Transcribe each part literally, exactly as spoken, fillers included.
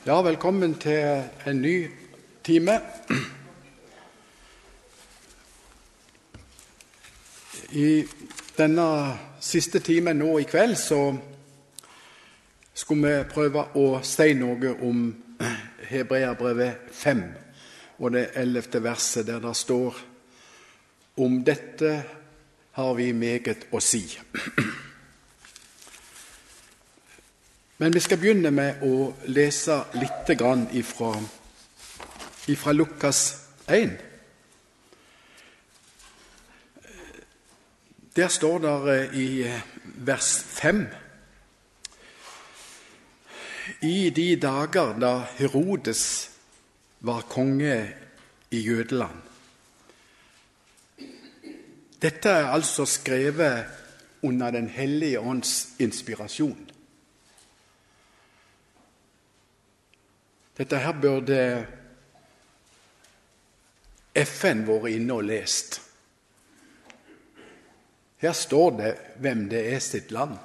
Ja, velkommen til en ny time. I denne siste timen nå i kveld så skulle vi prøve å si noe om Hebreerbrevet fem og det ellevte verset der det står: om dette har vi meget å si. Men vi skal begynne med å lese litt grann ifra, ifra Lukas en. Der står det i vers fem: I de dager da Herodes var konge i Jødeland. Dette er altså skrevet under Den hellige ånds inspirasjon. Dette her burde F N vært inne og lest. Her står det hvem det er sitt land.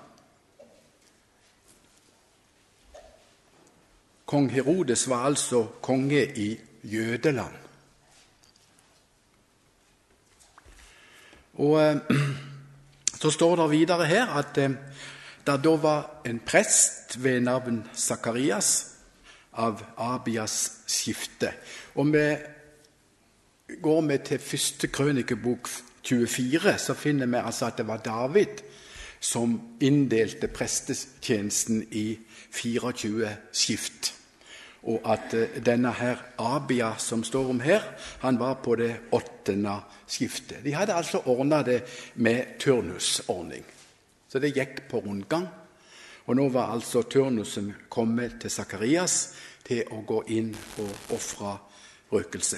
Kong Herodes var altså konge i Jødeland. Og så står det videre her at det da var en prest ved navn Zakarias av Abias skifte. Og vi går med til første krønikebok tjuefire, så finner vi altså at det var David som inndelte prestetjenesten i fireogtjue skift. Og at denne her Abia som står om her, han var på det åttende skiftet. De hadde altså ordnet det med turnusordning. Så det gikk på rundgang. Og nå var altså turnusen kommet til Zakarias til å gå inn og offre røkelse.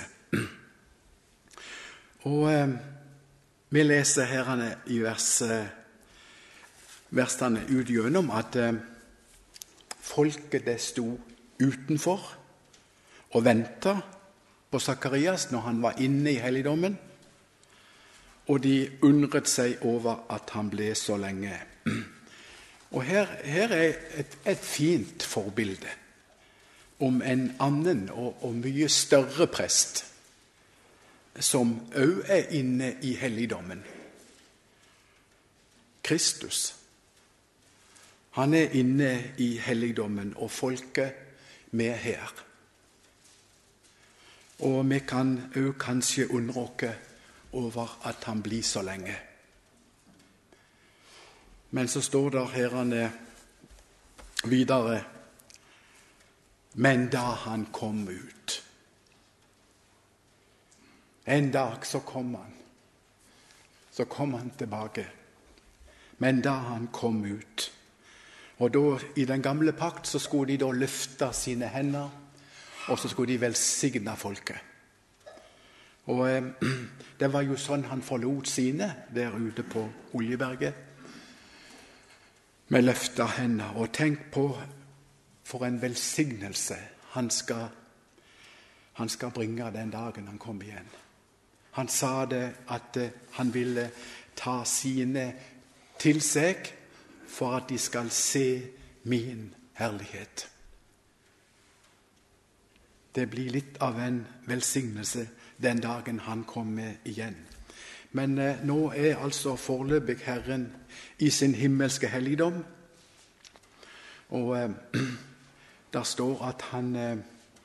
Og eh, vi leser her i vers, versene ut gjennom at eh, folket det sto utenfor og ventet på Zakarias når han var inne i helligdommen, og de undret seg over at han ble så lenge. Og her, her er et, et fint forbilde om en annen og, og mye større prest som også er inne i helligdommen. Kristus. Han er inne i helligdommen, og folket med her. Og vi kan også kanskje undre oss over at han blir så lenge. Men så står det herrene videre: men da han kom ut. En dag så kom han. Så kom han tilbake. Men da han kom ut. Og da, i den gamle pakt, så skulle de da løfte sine hender, og så skulle de velsigne folket. Og eh, det var jo sånn han forlot sine der ute på Oljeberget. Med løfta hender, og tenk på for en velsignelse han skal, han skal bringe den dagen han kom igjen. Han sa det at han ville ta sine til seg for at de skal se min herlighet. Det blir litt av en velsignelse den dagen han kommer igjen. Men eh, nå er altså foreløpig Herren i sin himmelske helligdom. Og eh, der står at han, eh,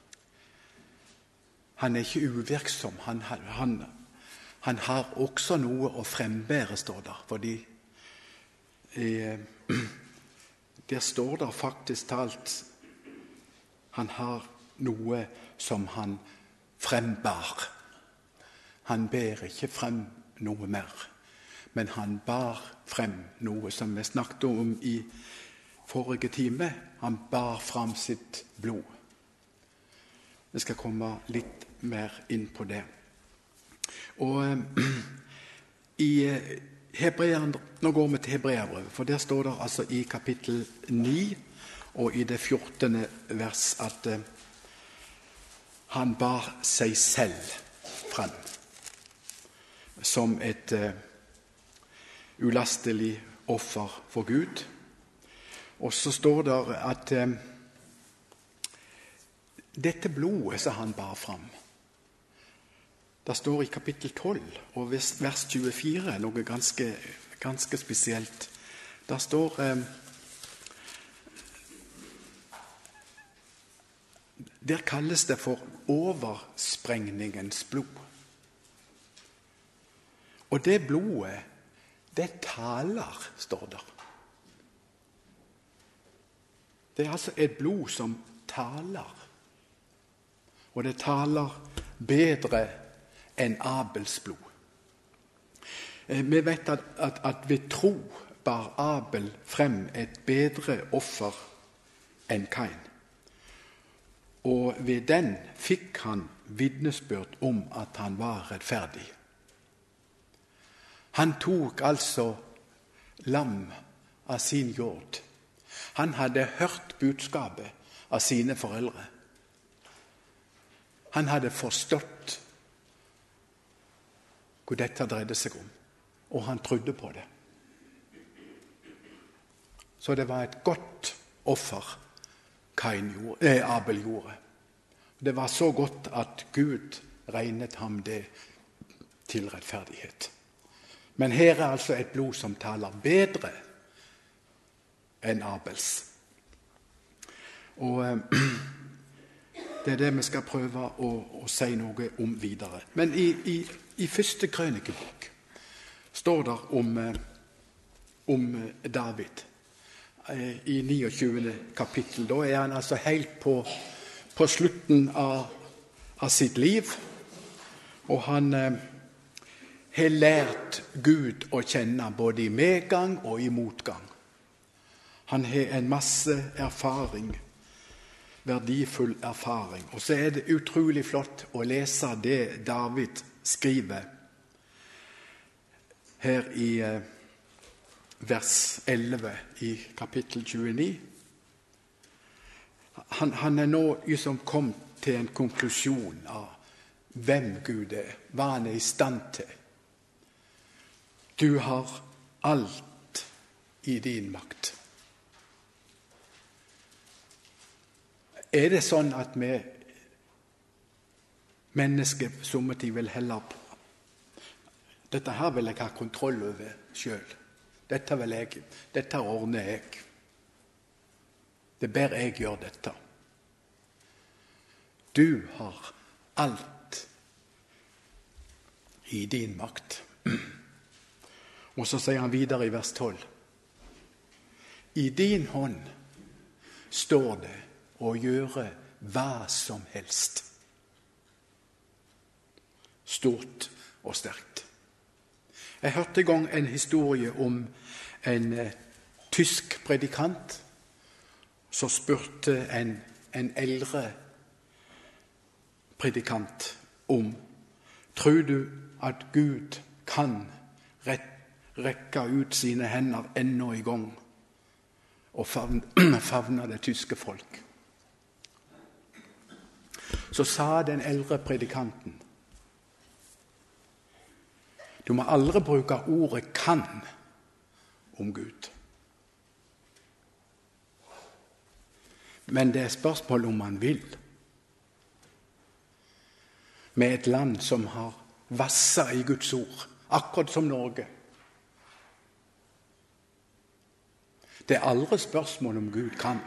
han er ikke uvirksom. Han, han, han har også noe å frembære, står der. Fordi eh, der står der faktisk talt han har noe som han frembar. Han ber ikke frem noe mer, men han bar frem noe som vi snakket om i forrige time. Han bar frem sitt blod. Vi skal komme litt mer inn på det. Og eh, i Hebreer, nå går vi til Hebreerbrevet, for der står det altså i kapittel ni og i det fjortende vers at eh, han bar seg selv frem som et uh, ulastelig offer for Gud. Og så står det at uh, dette blodet som han bar fram, det står i kapittel tolv og vers tjuefire noe ganske, ganske spesielt. Der står eh, der kalles det for oversprengningens blod. Og det blodet, det taler, står der. Det er altså et blod som taler. Og det taler bedre enn Abels blod. Vi vet at, at, at ved tro bar Abel frem et bedre offer enn Kain. Og ved den fikk han vitnesbyrd om at han var rettferdig. Han tok altså lam av sin jord. Han hadde hørt budskapet av sine foreldre. Han hadde forstått hva dette dreide seg om, og han trodde på det. Så det var et godt offer Kain gjorde, eh, Abel gjorde. Det var så godt at Gud regnet ham det til rettferdighet. Men her er altså et blod som taler bedre enn Abels. Og eh, det er det vi skal prøve å, å si noe om videre. Men i, i, i første krønikebok står det om, eh, om David eh, i niogtyvende kapittel. Da er han altså helt på, på slutten av, av sitt liv, og han eh, har lært Gud å kjenne både i medgang og i motgang. Han har en masse erfaring, verdifull erfaring. Og så er det utrolig flott å lese det David skriver her i eh, vers elleve i kapittel tjueni. Han, han er nå liksom kommet til en konklusjon av hvem Gud er, hva han er i stand til. Du har alt i din makt. Er det sånn at vi mennesker sommertid vil heller på? Dette her vil jeg ha kontroll over selv. Dette vil jeg, dette ordner jeg. Det ber jeg gjøre dette. Du har alt i din makt. Og så sier han videre i vers tolv. I din hånd står det å gjøre hva som helst. Stort og sterkt. Jeg hørte en gang en historie om en eh, tysk predikant som spurte en, en eldre predikant om tror du at Gud kan rett rekke ut sine hender ennå i gang og favne det tyske folk. Så sa den eldre predikanten, du må aldri bruke ordet kan om Gud. Men det er spørsmål om man vil. Med et land som har vasset i Guds ord, akkurat som Norge. Det er aldri spørsmål om Gud kan.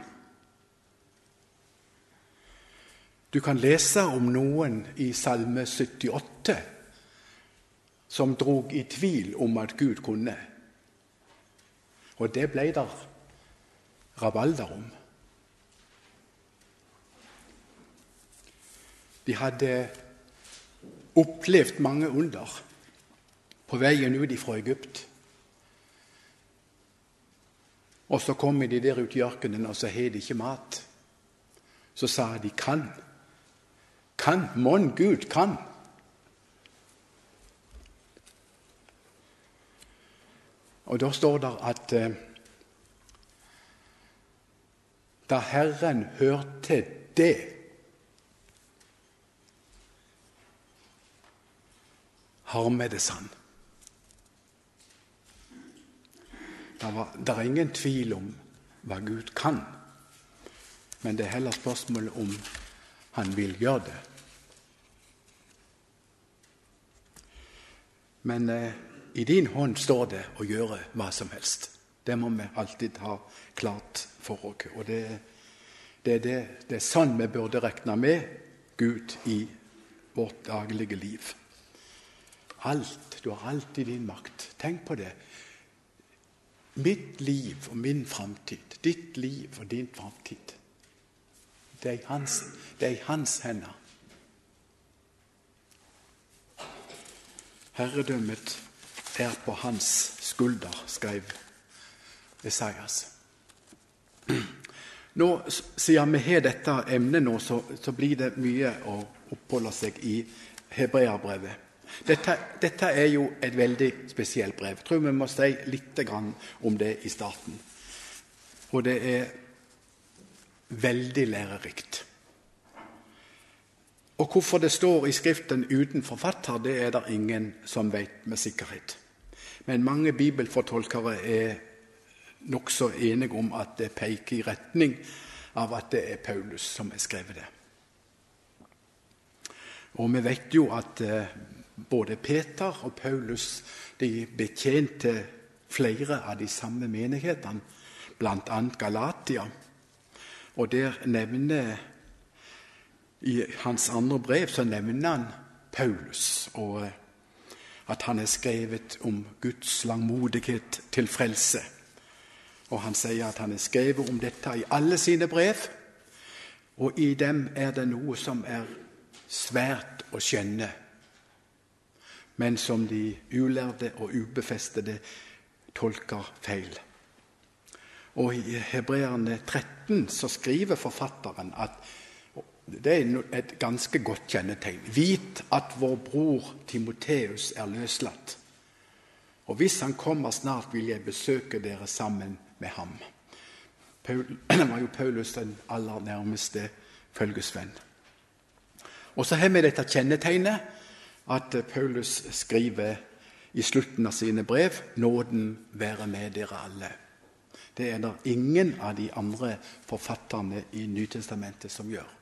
Du kan lese om noen i Salme syttiåtte som drog i tvil om at Gud kunne. Og det ble der rabalder om. De hadde opplevd mange under på veien ut fra Egypt. Og så kommer de der ut i ørkenen, og så har de ikke mat. Så sa de, kan. Kan, mon Gud kan. Og da står det at eh, da Herren hørte det, harmedes han. Det, var, det er ingen tvil om hva Gud kan, men det er heller spørsmål om han vil gjøre det. Men eh, i din hånd står det å gjøre hva som helst. Det må vi alltid ha klart for oss. Og det, det, det, det er sånn vi burde regne med Gud i vårt daglige liv. Alt, du har alt i din makt. Tenk på det. Mitt liv og min framtid, ditt liv og din framtid, det er i hans, det er i hans hender. Herredømmet er på hans skulder, skrev Esaias. Nå, siden vi har dette emnet nå, så, så blir det mye å oppholde seg i Hebreerbrevet. Dette, dette er jo et veldig spesielt brev. Jeg tror vi må si litt om det i starten. Og det er veldig lærerikt. Og hvorfor det står i Skriften uten forfatter, det er det ingen som vet med sikkerhet. Men mange bibelfortolkere er nokså enige om at det peker i retning av at det er Paulus som har skrevet det. Og vi vet jo at både Peter og Paulus de betjente flere av de samme menighetene, blant annet Galatia. Og der nevner, i hans andre brev, så nevner han Paulus, og at han er skrevet om Guds langmodighet til frelse. Og han sier at han er skrevet om dette i alle sine brev, og i dem er det noe som er svært å skjønne, men som de ulærde og ubefestede tolker feil. Og i Hebreerne tretten så skriver forfatteren at det er et ganske godt kjennetegn. Vit at vår bror Timoteus er løslatt. Og hvis han kommer snart, vil jeg besøke dere sammen med ham. Paul, det var jo Paulus den aller nærmeste følgesvenn. Og så har vi dette kjennetegnet at Paulus skriver i slutten av sine brev, nåden være med dere alle. Det er det ingen av de andre forfatterne i Nytestamentet som gjør.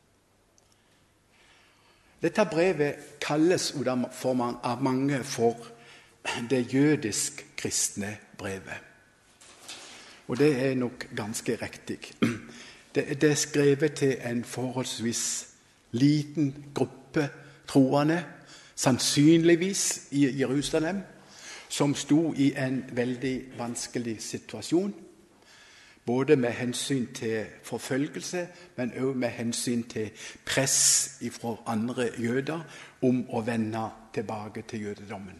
Dette brevet kalles av mange for det jødisk-kristne brevet. Og det er nok ganske riktig. Det, det er skrevet til en forholdsvis liten gruppe troende, sannsynligvis i Jerusalem, som sto i en veldig vanskelig situasjon, både med hensyn til forfølgelse, men også med hensyn til press fra andre jøder om å vende tilbake til jødedommen.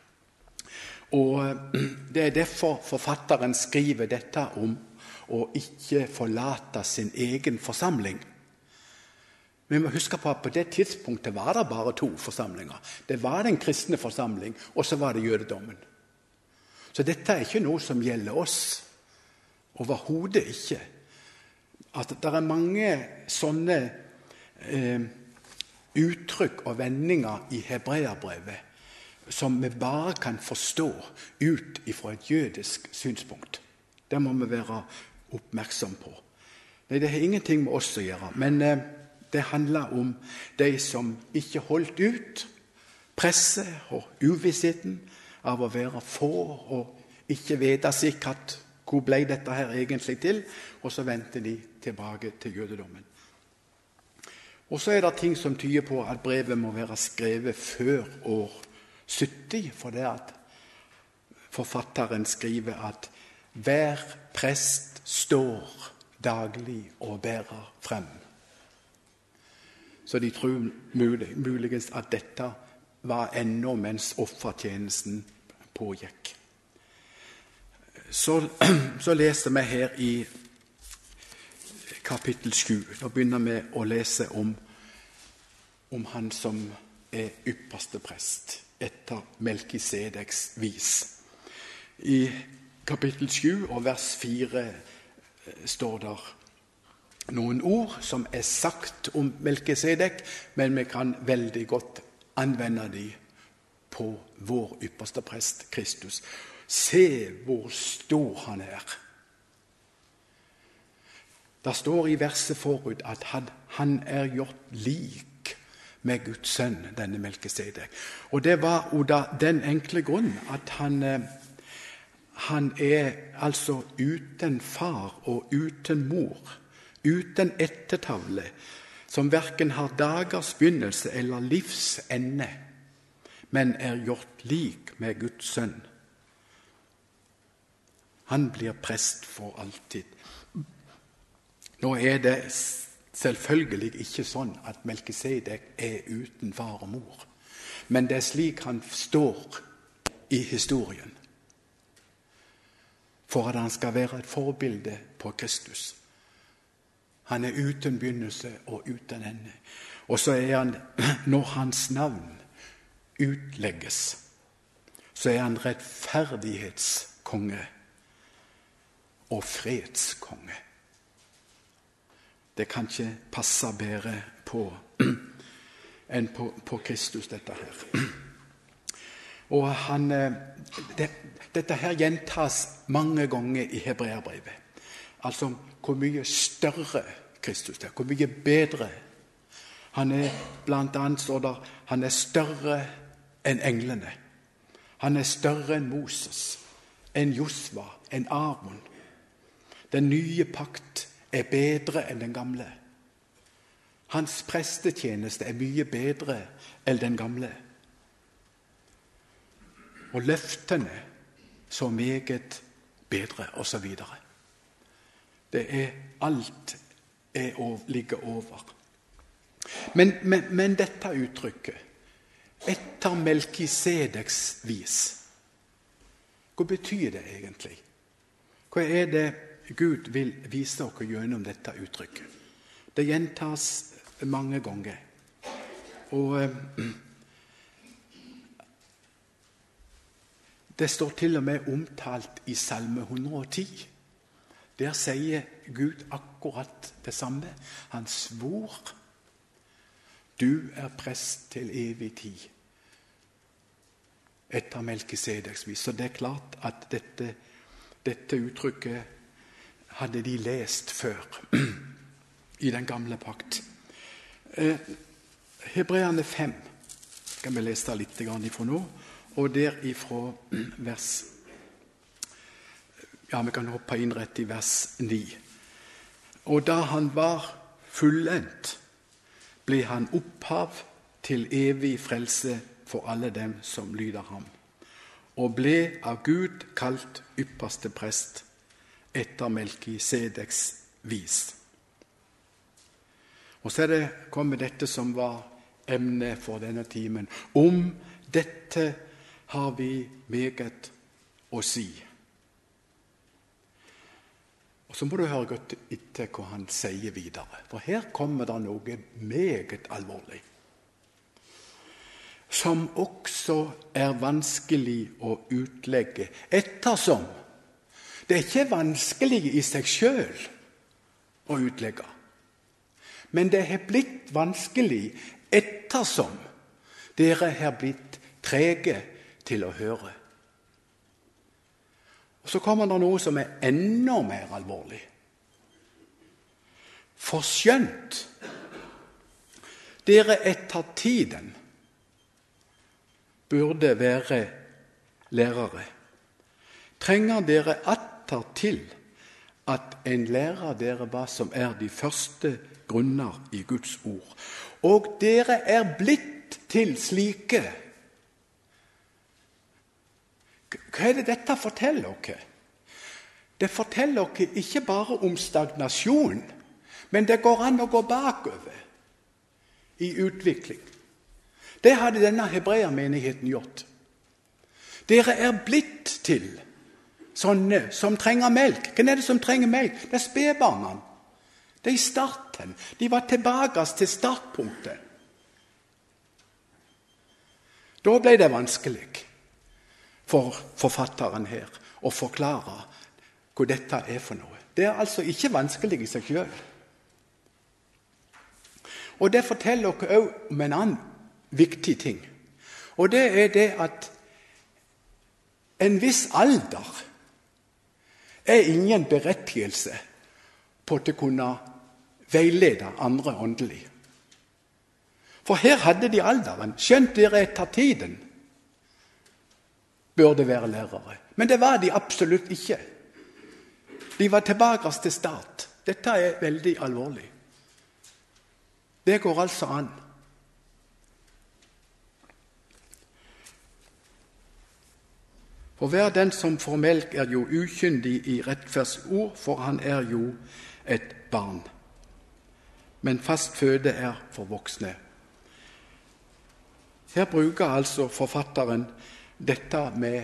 Og det er derfor forfatteren skriver dette om å ikke forlate sin egen forsamling. Vi må huske på at på det tidspunktet var det bare to forsamlinger. Det var den kristne forsamling, og så var det jødedommen. Så dette er ikke noe som gjelder oss. Overhodet ikke. At det er mange sånne eh, uttrykk og vendinger i Hebreerbrevet som vi bare kan forstå ut ifra et jødisk synspunkt. Det må vi være oppmerksom på. Nei, det har ingenting med oss å gjøre, men eh, det handler om de som ikke holdt ut presset og uvissheten av å være få og ikke vite sikkert hvor ble dette her egentlig til, og så venter de tilbake til jødedommen. Og så er det ting som tyder på at brevet må være skrevet før år sytti, for det at forfatteren skriver at hver prest står daglig og bærer frem. Så de tror mulig, muligens at dette var ennå mens offertjenesten pågikk. Så, så leser vi her i kapittel sju. Da begynner vi å lese om, om han som er ypperste prest etter Melkisedeks vis. I kapittel sju og vers fire står der noen ord som er sagt om Melkisedek, men vi kan veldig godt anvende de på vår ypperste prest, Kristus. Se hvor stor han er. Det står i verset forut at han er gjort lik med Guds sønn, denne Melkisedek. Og det var av den enkle grunn at han, han er altså uten far og uten mor, uten ettertavle, som hverken har dagers begynnelse eller livs ende, men er gjort lik med Guds sønn. Han blir prest for alltid. Nå er det selvfølgelig ikke sånn at Melkisedek er uten far og mor, men det er slik han står i historien, for at han skal være et forbilde på Kristus. Han er uten begynnelse og uten ende. Og så er han, når hans navn utlegges, så er han rettferdighetskonge og fredskonge. Det kan ikke passe bedre på enn på, på Kristus, dette her. Og han, det, dette her gjentas mange ganger i Hebreerbrevet. Altså hvor mye større Kristus er, hvor mye bedre. Han er blant annet står der, han er større enn englene. Han er større enn Moses, enn Josva, enn Aaron. Den nye pakt er bedre enn den gamle. Hans prestetjeneste er mye bedre enn den gamle. Og løftene så meget bedre, og så videre. Det er alt er å ligge over. Men, men, men dette uttrykket, etter Melkisedeks vis, hva betyr det egentlig? Hva er det Gud vil vise oss gjennom dette uttrykket? Det gjentas mange ganger. Og eh, det står til og med omtalt i Salme hundre og ti. Der sier Gud akkurat det samme. Han svor, du er prest til evig tid. Etter Melkisedeks vis. Så det er klart at dette, dette uttrykket hadde de lest før i den gamle pakt. Eh, Hebreerne fem skal vi lese litt ifra nå, og der ifra vers Ja, vi kan hoppe inn rett i vers ni. Og da han var fullendt, ble han opphav til evig frelse for alle dem som lyder ham, og ble av Gud kalt ypperste prest etter Melkisedeks vis. Og så er det kommet dette som var emnet for denne timen. Om dette har vi meget å si. Og så må du høre godt etter hva han sier videre. For her kommer det noe meget alvorlig, som også er vanskelig å utlegge, ettersom det er ikke vanskelig i seg selv å utlegge. Men det har blitt vanskelig ettersom dere har blitt trege til å høre. Og så kommer det noe som er enda mer alvorlig. For skjønt dere etter tiden burde være lærere, trenger dere atter til at en lærer dere hva som er de første grunner i Guds ord. Og dere er blitt til slike. Hva er det dette forteller dere? Det forteller dere ikke bare om stagnasjon, men det går an å gå bakover i utvikling. Det hadde denne hebreermenigheten gjort. Dere er blitt til sånne som trenger melk. Hvem er det som trenger melk? Det er spedbarna. Det er i starten. De var tilbake til startpunktet. Da ble det vanskelig for forfatteren her å forklare hva dette er for noe. Det er altså ikke vanskelig i seg selv. Og det forteller dere også om en annen viktig ting. Og det er det at en viss alder er ingen berettigelse på å kunne veilede andre åndelig. For her hadde de alderen, skjønt dere etter tiden burde være lærere. Men det var de absolutt ikke. De var tilbake til start. Dette er veldig alvorlig. Det går altså an. For hver den som får melk er jo ukyndig i rettferdsord, for han er jo et barn. Men fast føde er for voksne. Her bruker altså forfatteren dette med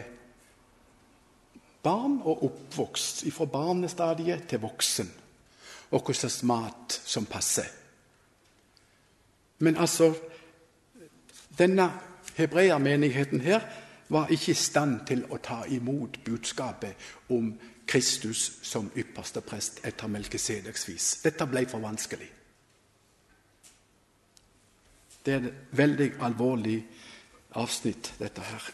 barn og oppvokst, fra barnestadiet til voksen, og hva slags mat som passer. Men altså, denne hebreermenigheten her var ikke i stand til å ta imot budskapet om Kristus som ypperste prest etter Melkisedeks vis. Dette ble for vanskelig. Det er et veldig alvorlig avsnitt, dette her.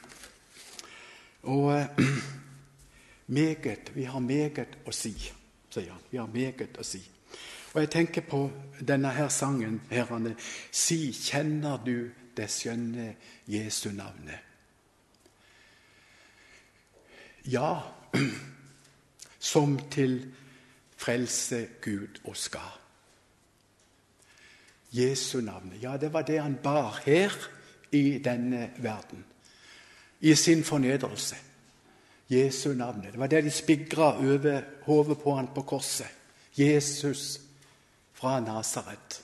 Og eh, meget, vi har meget å si, sier han. Vi har meget å si. Og jeg tenker på denne her sangen, herrene. Si, kjenner du det skjønne Jesu navnet? Ja, som til frelse Gud og skal. Jesu navnet, ja, det var det han bar her i denne verden, i sin fornedrelse. Jesu navnet, det var det de spigret over hodet på han på korset. Jesus fra Nazaret.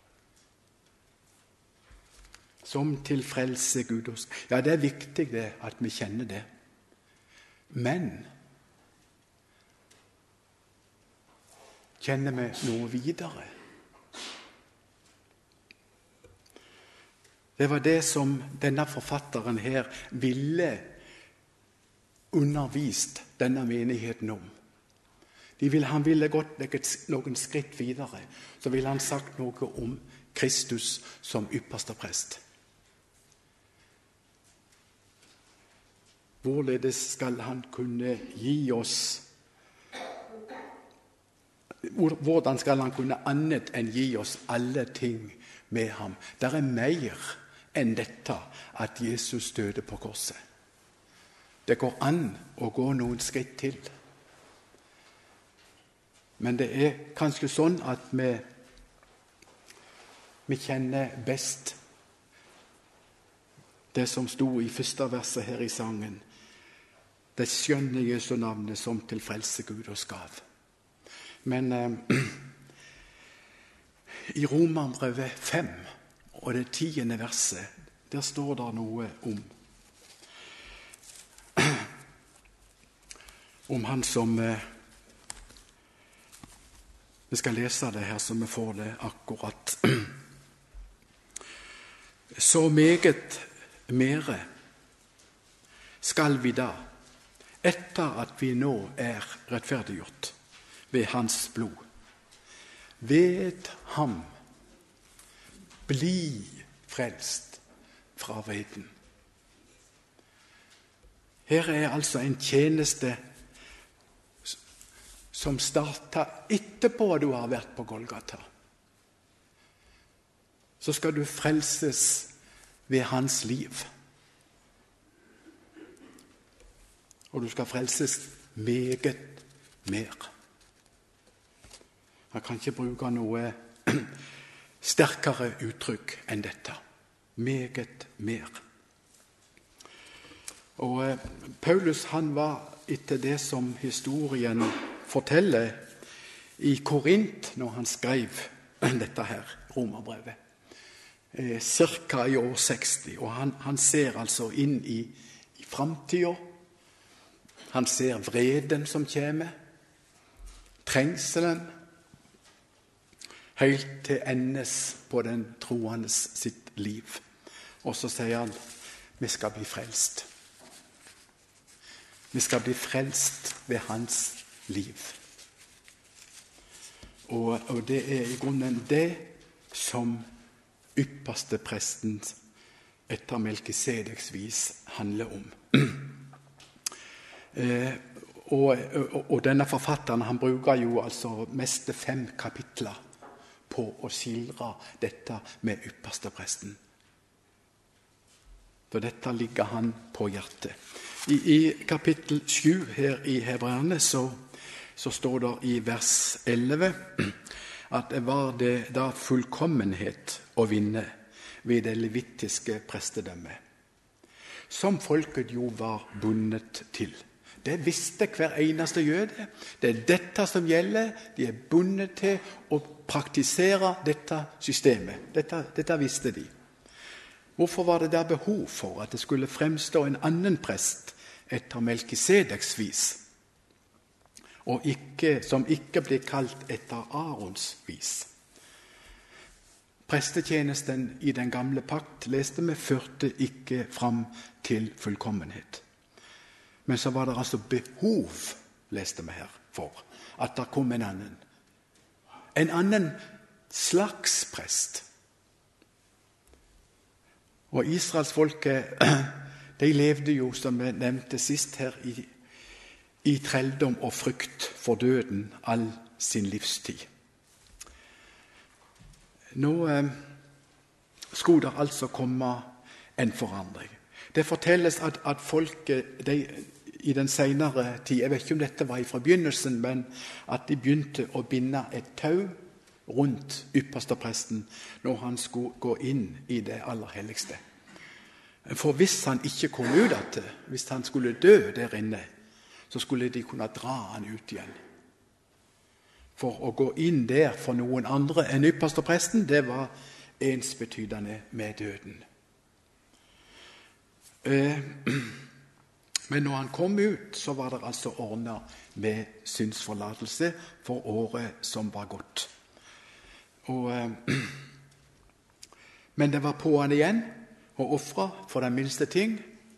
Som til frelse Gud og skal. Ja, det er viktig det, at vi kjenner det. Men kjenner vi noe videre? Det var det som denne forfatteren her ville undervist denne menigheten om. De ville, han ville gått noen skritt videre. Så ville han sagt noe om Kristus som ypperste prest. Hvorledes skal han kunne gi oss, hvordan skal han kunne annet enn gi oss alle ting med ham? Det er mer enn dette at Jesus døde på korset. Det går an å gå noen skritt til. Men det er kanskje sånn at vi, vi kjenner best det som stod i første verset her i sangen. Det skjønne Jesu navnet som til frelse Gud og skav. Men eh, i Romerbrevet fem og det tiende verset, der står det noe om om han som eh, vi skal lese det her så vi får det akkurat. Så meget mere skal vi da, etter at vi nå er rettferdiggjort ved hans blod, ved ham bli frelst fra vreden. Her er altså en tjeneste som starter etterpå du har vært på Golgata. Så skal du frelses ved hans liv. Og du skal frelses meget mer. Jeg kan ikke bruke noe sterkere uttrykk enn dette. Meget mer. Og eh, Paulus han var etter det som historien forteller i Korint når han skrev dette her, Romerbrevet. Eh, cirka i år seksti. Og han, han ser altså inn i, i framtida. Han ser vreden som kommer, trengselen, helt til endes på den troendes sitt liv. Og så sier han, vi skal bli frelst. Vi skal bli frelst ved hans liv. Og, og det er i grunnen det som ypperste presten etter Melkisedeks vis handler om. Eh, og, og, og denne forfatteren han bruker jo altså mest fem kapitler på å skildre dette med ypperstepresten. For dette ligger han på hjertet. I, i kapittel sju her i Hebreerne så, så står det i vers elleve at det var det da fullkommenhet å vinne ved det levittiske prestedømmet, som folket jo var bundet til. Det visste hver eneste jøde. Det er dette som gjelder. De er bundet til å praktisere dette systemet. Dette, dette visste de. Hvorfor var det der behov for at det skulle fremstå en annen prest etter Melkisedeks vis, og ikke, som ikke ble kalt etter Arons vis? Prestetjenesten i den gamle pakt, leste vi, førte ikke fram til fullkommenhet. Men så var det altså behov, leste vi her, for at det kom en annen. En annen slags prest. Og israelsfolket, de levde jo, som vi nevnte sist her, i, i trelldom og frykt for døden all sin livstid. Nå eh, skulle det altså komme en forandring. Det fortelles at, at folket de, i den senere tid, jeg vet ikke om dette var fra begynnelsen, men at de begynte å binde et tau rundt ypperstepresten når han skulle gå inn i det aller helligste. For hvis han ikke kom ut av det, hvis han skulle dø der inne, så skulle de kunne dra han ut igjen. For å gå inn der for noen andre enn ypperstepresten, det var ensbetydende med døden. Men når han kom ut, så var det altså ordnet med syndsforlatelse for året som var gått. Og, men det var på han igjen å ofre for den minste ting.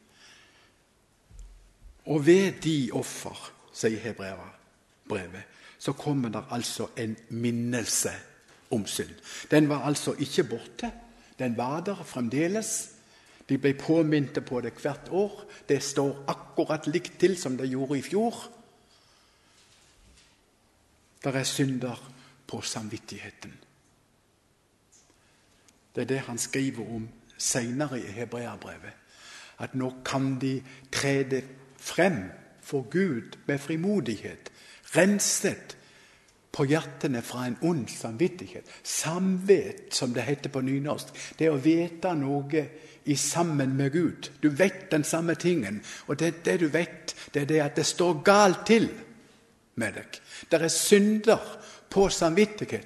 Og ved de offer, sier Hebreerbrevet, så kommer det altså en minnelse om synd. Den var altså ikke borte. Den var der fremdeles. De ble påmynte på det hvert år. Det står akkurat likt til som det gjorde i fjor. Der er synder på samvittigheten. Det er det han skriver om senere i Hebreerbrevet. At nå kan de trede frem for Gud med frimodighet, renset på hjertene fra en ond samvittighet. Samvet, som det heter på nynorsk, det er å vite noe i sammen med Gud. Du vet den samme tingen, og det, det du vet, det er det at det står galt til med deg. Det er synder på samvittigheten.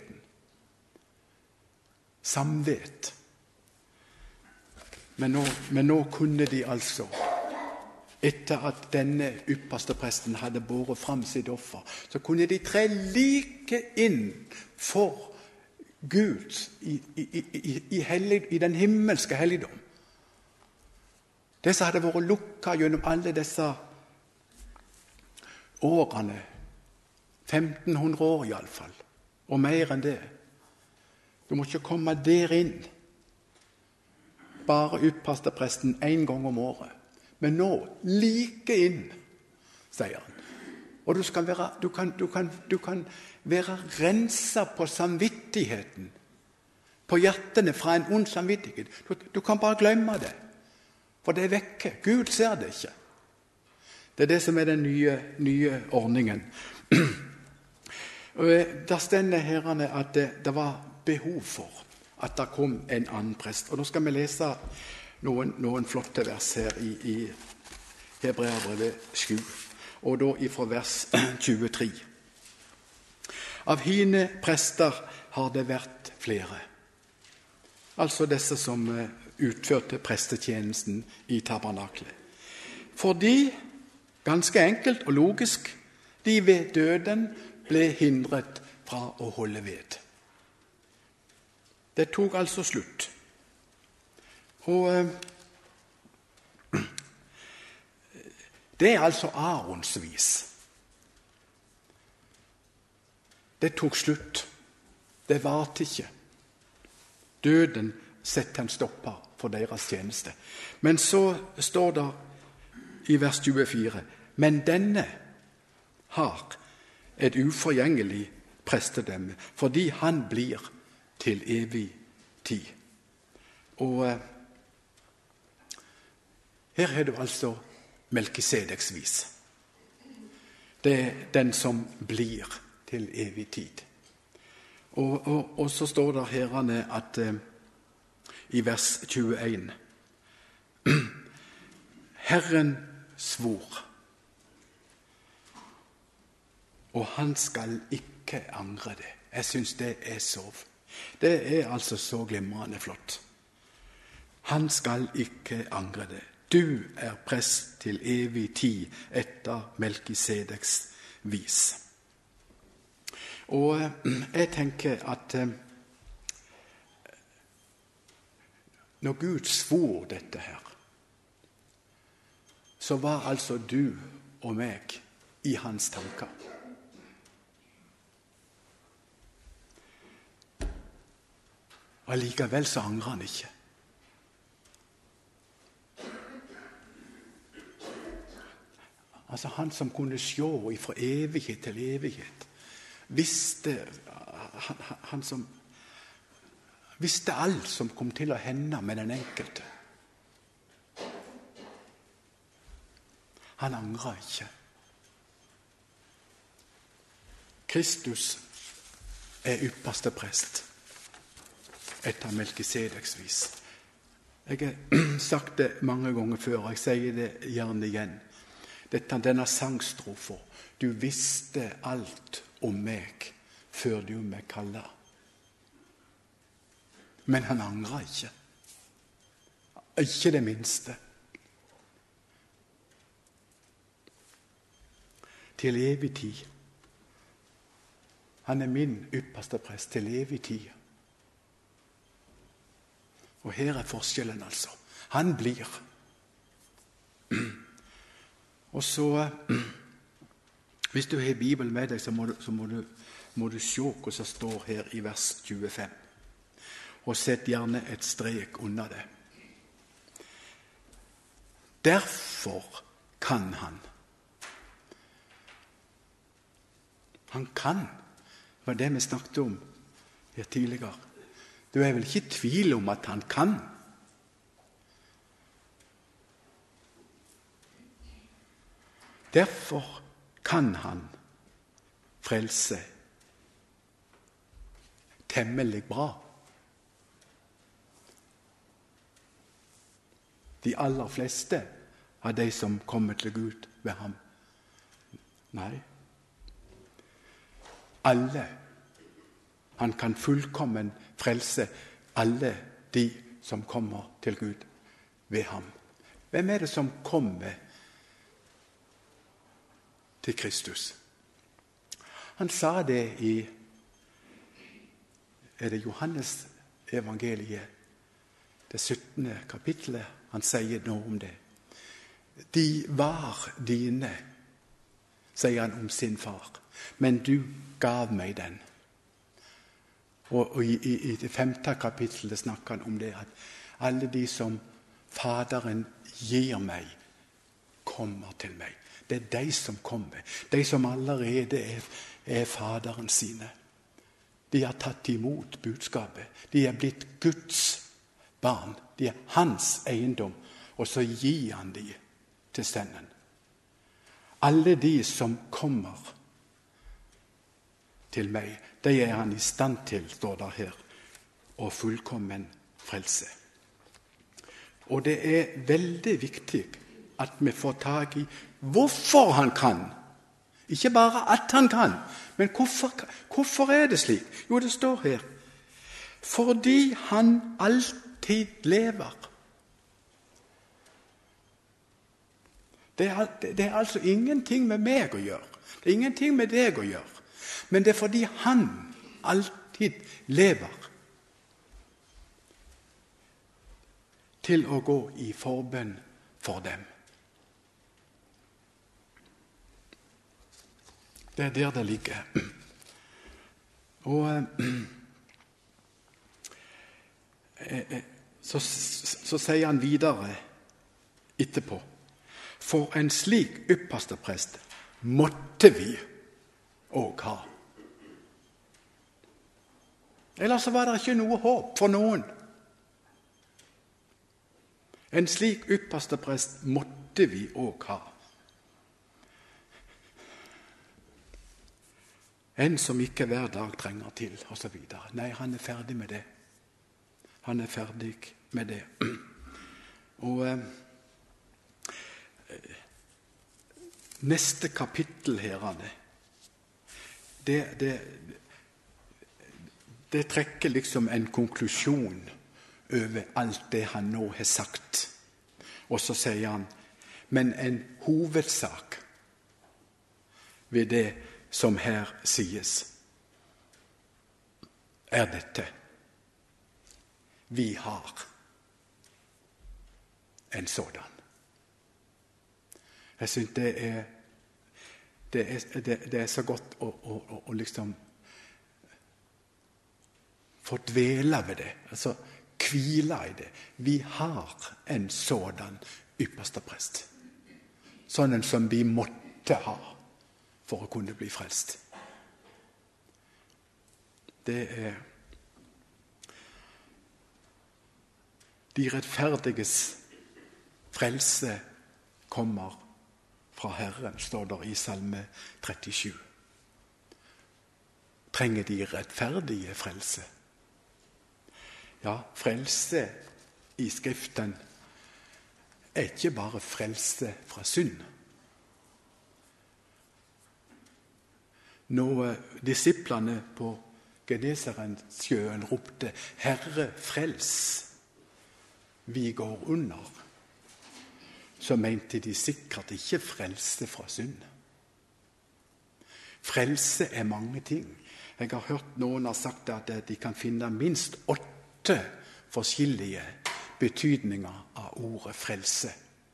Samvet. Men nå, men nå kunne de altså, etter at denne ypperste presten hadde båret fram sitt offer, så kunne de tre like inn for Gud i, i, i, i, hellig, i den himmelske helligdom. Det som hadde vært lukket gjennom alle disse årene, femten hundre år i alle fall, og mer enn det. Du må ikke komme der inn. Bare ypperste presten en gang om året. Men nå, like inn, sier han. Og du, skal være, du, kan, du, kan, du kan være renset på samvittigheten, på hjertene fra en ond samvittighet. Du, du kan bare glemme det, for det er vekke. Gud ser det ikke. Det er det som er den nye, nye ordningen. Der stender herrene at det, det var behov for at det kom en annen prest. Og nå skal vi lese noen, noen flotte vers her i, i Hebreerbrevet sju, og da ifra vers tjuetre. Av hine prester har det vært flere. Altså disse som utførte prestetjenesten i tabernaklet. Fordi, ganske enkelt og logisk, de ved døden ble hindret fra å holde ved. Det tok altså slutt. Og eh, det er altså Arons vis. Det tok slutt. Det varte ikke. Døden setter en stopper for deres tjeneste. Men så står det i vers tjuefire, men denne har et uforgjengelig prestedømme, fordi han blir til evig tid. Og eh, her er det altså Melkisedeks vis. Det er den som blir til evig tid. Og, og, og så står det herrene at eh, i vers tjueen Herren svor, og han skal ikke angre det. Jeg synes det er så Det er altså så glimrende flott. Han skal ikke angre det. Du er prest til evig tid etter Melkisedeks vis. Og jeg tenker at når Gud svor dette her, så var altså du og meg i hans tanker. Og allikevel så angrer han ikke. Altså han som kunne se fra evighet til evighet, visste, han, han som visste alt som kom til å hende med den enkelte. Han angrer ikke. Kristus er ypperste prest etter Melkisedeks vis. Jeg har sagt det mange ganger før, og jeg sier det gjerne igjen. Dette, denne sangstrofen. Du visste alt om meg før du meg kaller. Men han angrer ikke. Ikke det minste. Til evig tid. Han er min ypperste prest til evig tid. Og her er forskjellen altså. Han blir. Og så, hvis du har Bibelen med deg, så må du, så må du, må du se hva som står her i vers tjuefem. Og sett gjerne et strek under det. Derfor kan han. Han kan. Det var det vi snakket om her tidligere. Du er vel ikke i tvil om at han kan? Derfor kan han frelse temmelig bra. De aller fleste av de som kommer til Gud ved ham. Nei. Alle. Han kan fullkommen frelse alle de som kommer til Gud ved ham. Hvem er det som kommer til Kristus? Han sa det i er det Johannes evangeliet, det syttende kapittelet. Han sier noe om det. De var dine, sier han om sin far, men du gav meg den. Og, og i, i, i det femte kapittelet snakker han om det, at alle de som Faderen gir meg, kommer til meg. Det er de som kommer. De som allerede er, er Faderen sine. De har tatt imot budskapet. De er blitt Guds barn. De er hans eiendom. Og så gir han de til Sønnen. Alle de som kommer til meg, det er han i stand til, står der her, og fullkommen frelse. Og det er veldig viktig at vi får tag i hvorfor han kan. Ikke bare at han kan, men hvorfor, hvorfor er det slik? Jo, det står her. Fordi han alltid lever. Det er, det er altså ingenting med meg å gjøre. Det er ingenting med deg å gjøre. Men det er fordi han alltid lever til å gå i forbønn for dem. Det er der det ligger. Og så, så sier han videre etterpå. For en slik ypperste prest måtte vi òg ha. Ellers så var det ikke noe håp for noen. En slik ypperste prest måtte vi også ha. En som ikke hver dag trenger til, og så videre. Nei, han er ferdig med det. Han er ferdig med det. Og eh, neste kapittel her, det, det, det trekker liksom en konklusjon over alt det han nå har sagt. Og så sier han, men en hovedsak ved det som her sies, er dette. Vi har en sådan. Jeg synes det er, det er, det, det er så godt å, å, å, å liksom få dvele ved det, altså hvile i det. Vi har en sådan ypperste prest. Sånn en som vi måtte ha for å kunne bli frelst. Det er de rettferdiges frelse kommer fra Herren, står der i Salme trettisju. Trenger de rettferdige frelse? Ja, frelse i Skriften er ikke bare frelse fra synd. Når disiplene på Genesaretsjøen ropte, Herre, frels, vi går under, så mente de sikkert ikke frelse fra synd. Frelse er mange ting. Jeg har hørt noen har sagt at de kan finne minst åtte forskjellige betydninger av ordet frelse.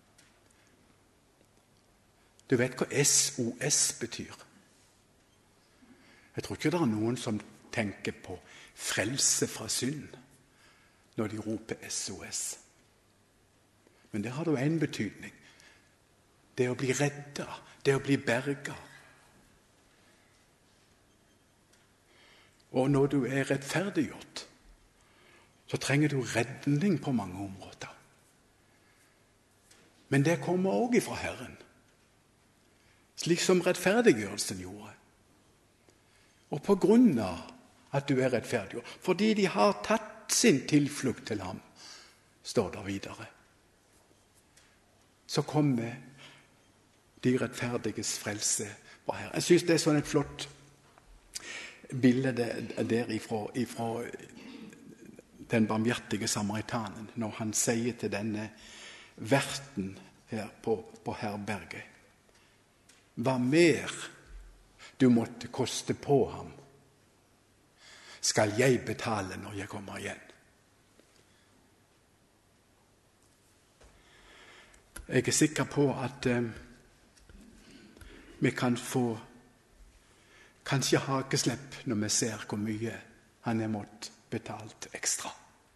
Du vet hva S O S betyr? Jeg tror ikke det er noen som tenker på frelse fra synd når de roper S O S. Men det har jo en betydning. Det å bli redda, det å bli berga. Og når du er rettferdiggjort, så trenger du redning på mange områder. Men det kommer også fra Herren, slik som rettferdiggjørelsen gjorde. Og på grunn av at du er rettferdig, fordi de har tatt sin tilflukt til ham, står det videre, så kommer de rettferdiges frelse fra Herren. Jeg synes det er sånn et flott bilde der ifra, ifra den barmhjertige samaritanen, når han sier til denne verten her på, på herberget, hva mer du måtte koste på ham, skal jeg betale når jeg kommer igjen. Jeg er sikker på at eh, vi kan få kanskje hakeslepp når vi ser hvor mye han har måttet betalt ekstra.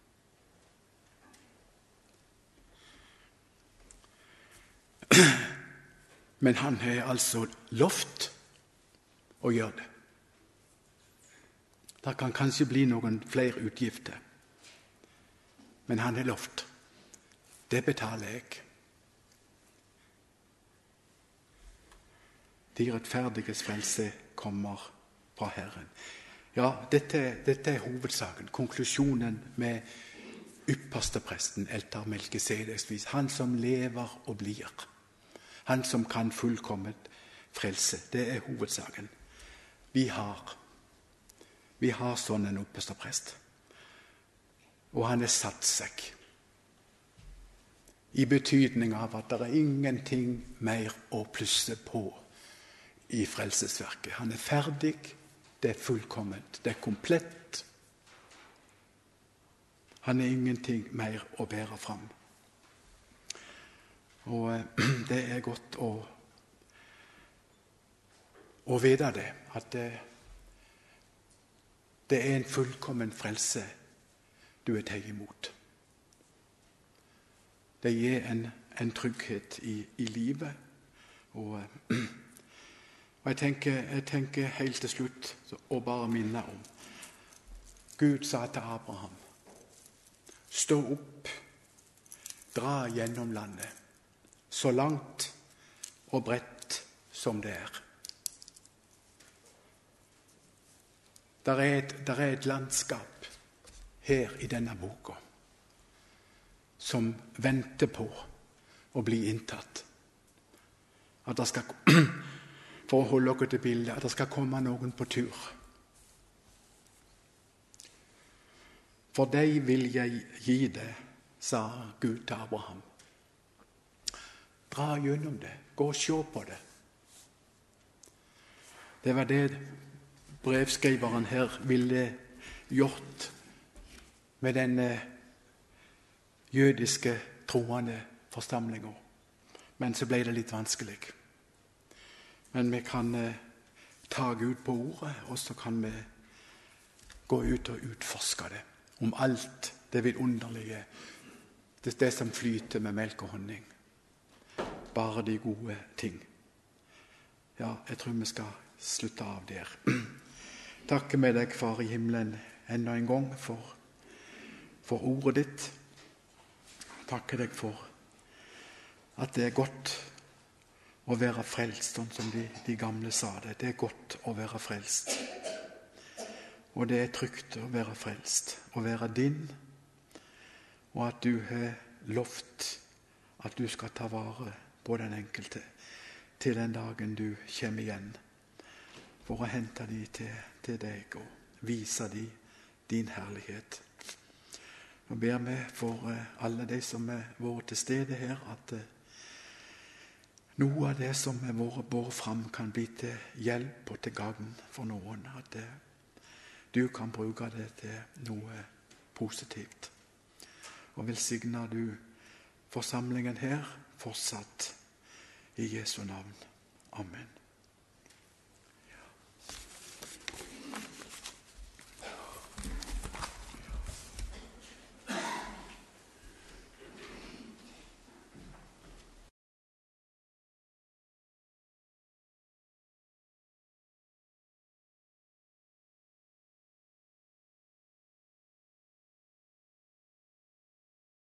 Men han har altså lovt å gjøre det. Det kan kanskje bli noen flere utgifter, men han har lovt. Det betaler jeg. De rettferdiges frelse kommer fra Herren. Ja, dette, dette er hovedsaken, konklusjonen med ypperste presten, Eltar Melkisedeks, han som lever og blir. Han som kan fullkomment frelse. Det er hovedsaken. Vi har, vi har sånn en ypperste prest. Og han er satt seg. I betydning av at det er ingenting mer å plusse på i frelsesverket. Han er ferdig, det er fullkomment, det er komplett. Han er ingenting mer å bære fram. Og det er godt å, å vite det, at det, det er en fullkommen frelse du er tatt imot. Det gir en, en trygghet i, i livet, og Og jeg tenker, jeg tenker helt til slutt å bare minne om Gud sa til Abraham, stå opp, dra gjennom landet, så langt og bredt som det er. Der er et, der er et landskap her i denne boka som venter på å bli inntatt. At det skal, for å holde dere til bildet, at det skal komme noen på tur. For deg vil jeg gi det, sa Gud til Abraham. Dra gjennom det, gå og se på det. Det var det brevskriveren her ville gjort med den jødiske troende forsamlingen. Men så ble det litt vanskelig. Men vi kan ta Gud på ordet, og så kan vi gå ut og utforske det. Om alt det vidunderlige, det er det som flyter med melk og honning. Bare de gode ting. Ja, jeg tror vi skal slutte av der. Takke med deg, Far i himmelen, enda en gang for, for ordet ditt. Takke deg for at det er godt å være frelst, sånn som de, de gamle sa det. Det er godt å være frelst. Og det er trygt å være frelst, å være din, og at du har lovt at du skal ta vare på den enkelte til den dagen du kommer igjen, for å hente de til, til deg og vise de din herlighet. Og ber vi for alle de som er vært til stede her, at noe av det som er vært båret fram kan bli til hjelp og til gagn for noen, at du kan bruke det til noe positivt. Og velsigner du forsamlingen her fortsatt i Jesu navn. Amen.